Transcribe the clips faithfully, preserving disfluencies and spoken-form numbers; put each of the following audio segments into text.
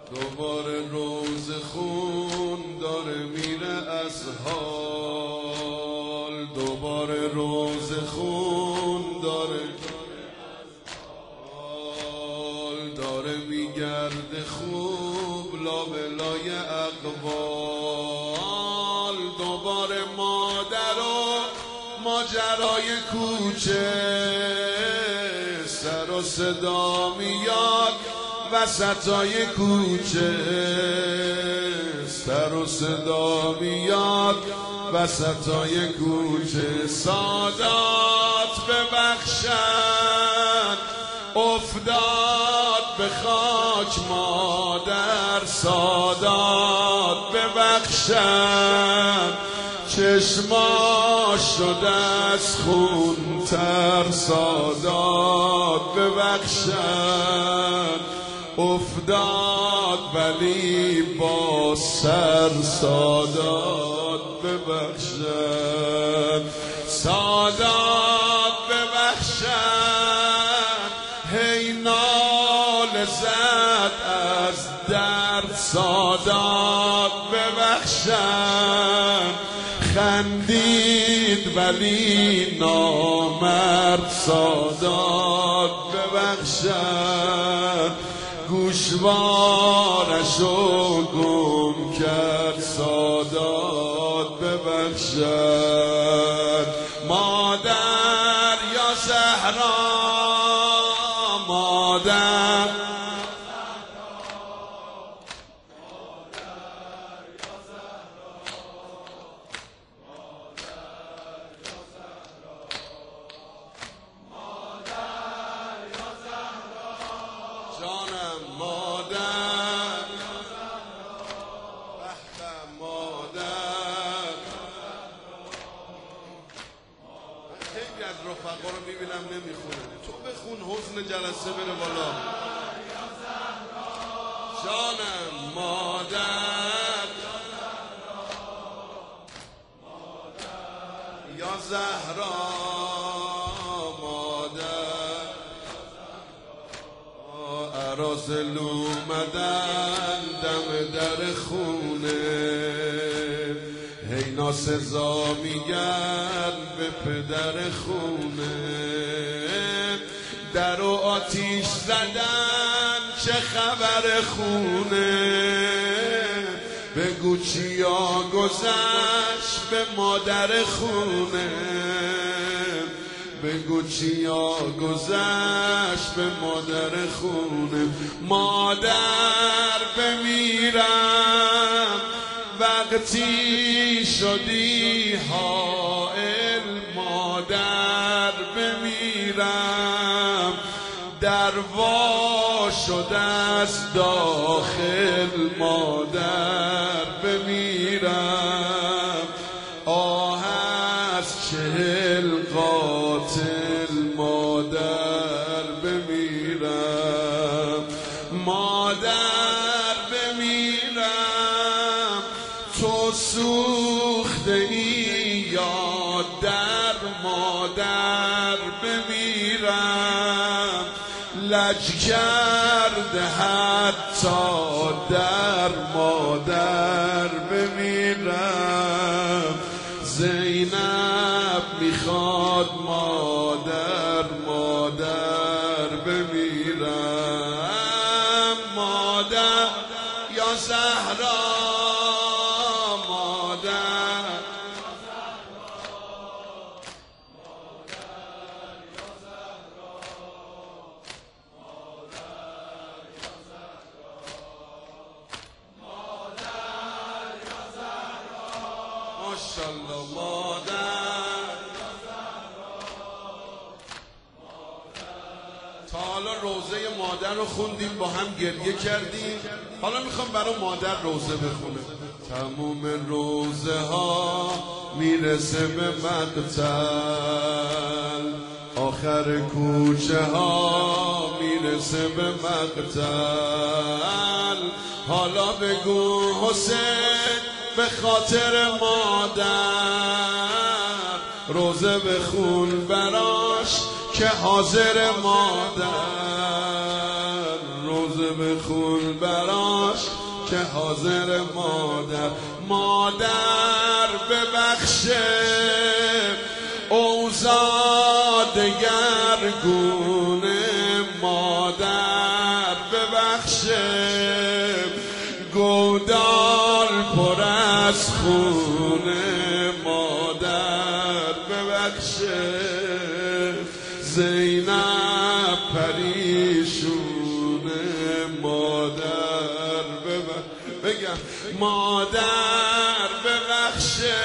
دوباره روز خون داره میره از حال، دوباره روز خون داره حال، داره میگرده خوب لابلای اقوال. دوباره مادر و ماجرای کوچه، سر و صدا میاد وسطای کوچه، سر و صدا میاد وسطای کوچه. سادات ببخشن افتاد به خاک مادر، سادات ببخشن چشماش شده از خون تر، سادات ببخشن افتاد ولی با سر، سادات ببخشن، سادات ببخشن هی ناله زد از درد، سادات ببخشن خندید ولی نامرد، سادات ببخشن گوشوارشو گم کرد، سادات ببخشن. مادر یا زهرا، مادر جانم، مادر بحبه، مادر من خیلی از رفقا رو میبینم نمیخونن، تو بخون حزن جلسه بره بالا. جانم، مادر یا زهرا، عرازل اومدن دم در خونه، هی ناسزا میگن به پدر خونه، در و آتیش زدن چه خبر خونه، بگو چیا گذشت به مادر خونه، بگو چیا گذشت به مادر خونه. مادر بمیرم وقتی شدی حائل، مادر بمیرم در وا شده از داخل، مادر بمیرم آه از چهل قاتل، مادر بمیرم، مادر بمیرم تو سوخته ای یا در، مادر بمیرم لج کرده حتی در، مادر بمیرم زینب میخواد مادر، مادر بمیرم. مادر یا زهرا، مادر ماشاءالله، مادر تا حالا روزه مادر رو خوندیم با هم گریه کردیم، حالا میخوام برای مادر روزه بخونه. تموم روزه ها میرسه به مقتل، آخر کوچه ها میرسه به مقتل، حالا بگو حسین به خاطر مادر روزه بخون براش که حاضر، مادر روزه بخون براش که حاضر مادر مادر ببخشه اوضاع دگرگونه مادر ببخشه گودال پر از خونه مادر ببخشه زینب پریشونه مادر ببخشه بگم مادر ببخشه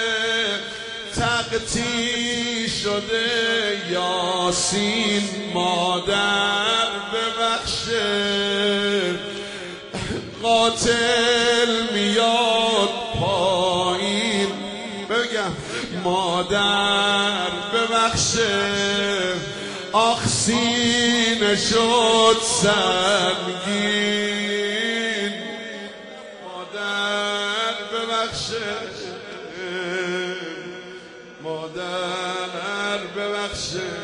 تقطیع شده یاسین مادر ببخشه قاتل میاد پایین بگم مادر ببخشه آخ سینه شد سنگین مادر ببخشه مادر ببخشه